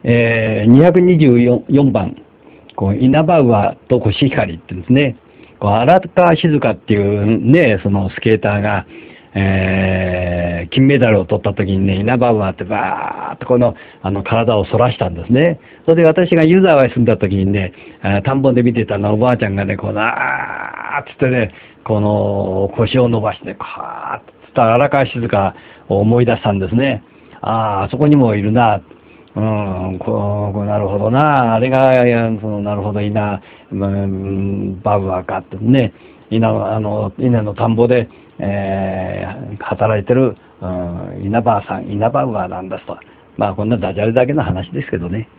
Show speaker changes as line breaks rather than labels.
224番、イナバウアーとコシヒカリって言うんですね。荒川静香っていうね、そのスケーターが、金メダルを取った時にね、イナバウアーってバーっと体を反らしたんですね。それで私が湯沢へ住んだ時にね、田んぼで見てたのおばあちゃんがね、あーっつってね、腰を伸ばして、カーッつった荒川静香を思い出したんですね。あそこにもいるな。なるほどな。あれが、なるほど、バウアーかってね。稲の田んぼで、働いてる、稲バウアーなんだと。まあ、こんなダジャレだけの話ですけどね。